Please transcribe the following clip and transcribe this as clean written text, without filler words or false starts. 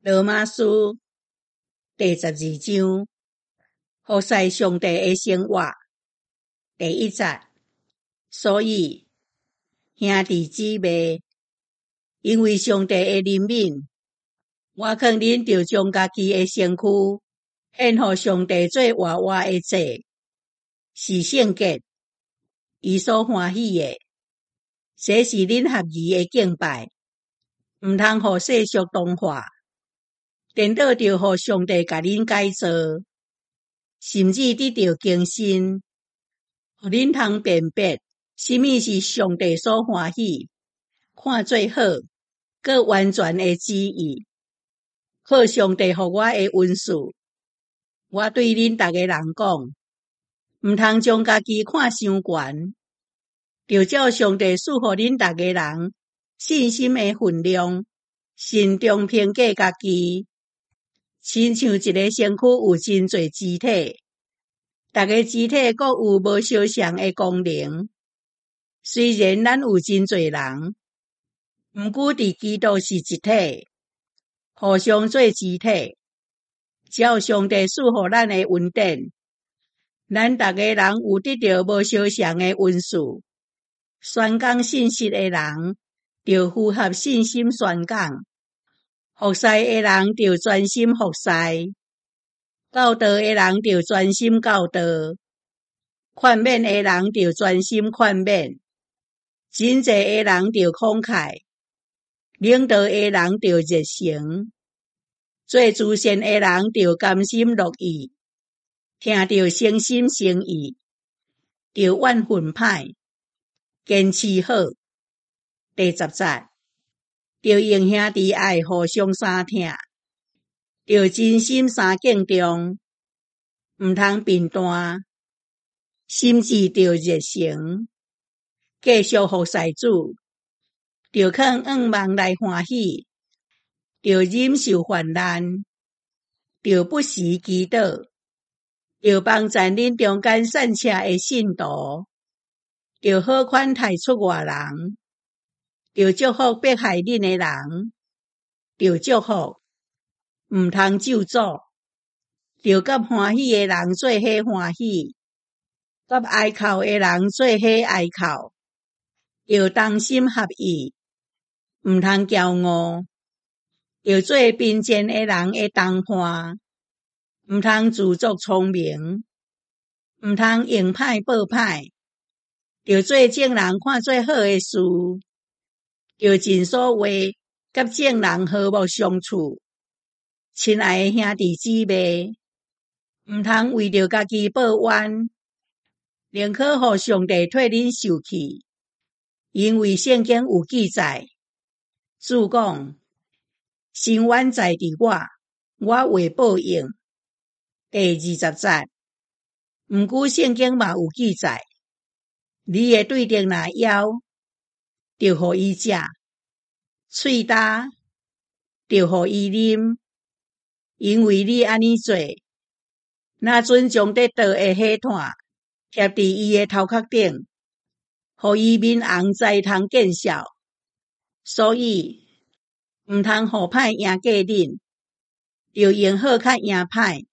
罗马书第12章，服侍上帝的生活。第1节，所以兄弟姊妹，因为上帝的怜悯，我劝恁着将家己的身躯献予上帝做活活的祭，是圣洁，伊所欢喜的。这是恁合宜的敬拜，毋通互世俗同化，颠倒着互上帝甲恁改造，甚至得到更新，互恁通辨别什么是上帝所欢喜、看做好、佮完全的旨意。靠上帝互我的恩赐，我对恁逐个人讲，毋通将家己看伤悬，着照上帝赐予恁逐个人信心的分量，慎重评价家己，亲像一个身躯有真侪肢体，逐个肢体各有无相像的功能。虽然咱有真侪人，毋过伫基督是一体，互相做肢体，照上帝赐予咱的恩典，咱逐个人有得到无相像的恩赐。宣讲信息的人，着符合信心宣讲；服侍的人着专心服侍；教导的人着专心教导；劝勉的人着专心劝勉；真济的人着慷慨；领导的人着热诚；做慈善的人着甘心乐意；听着诚心诚意，着怨愤歹，坚持好。第10节，着用兄弟爱互相相疼，着真心相敬重，毋通贫惰，心志着热诚，继续服侍主，着肯仰望来欢喜，着忍受患难，着不时祈祷，着帮助恁中间散车的信徒，着好款待出外人，着祝福迫害恁的人，着祝福，毋通咒诅，着甲欢喜的人做伙欢喜，甲哀哭的人做伙哀哭，着同心合意，毋通骄傲，着做贫贱的人的同伴，毋通自作聪明，毋通用歹报歹，着做正人看做好的事，着尽所话甲正人和睦相处。亲爱的兄弟姊妹，毋通为着家己报怨，宁可互上帝替恁受气，因为圣经有记载，主讲，伸冤在伫我会报应。第20节，毋过圣经嘛有记载，你的对敌若枵，着互伊食；喙焦，着互伊啉，因为你安尼做，若准将得倒的火炭贴伫伊的头壳顶，互伊面红才通见效。所以毋通互歹赢过恁，着用好较赢歹，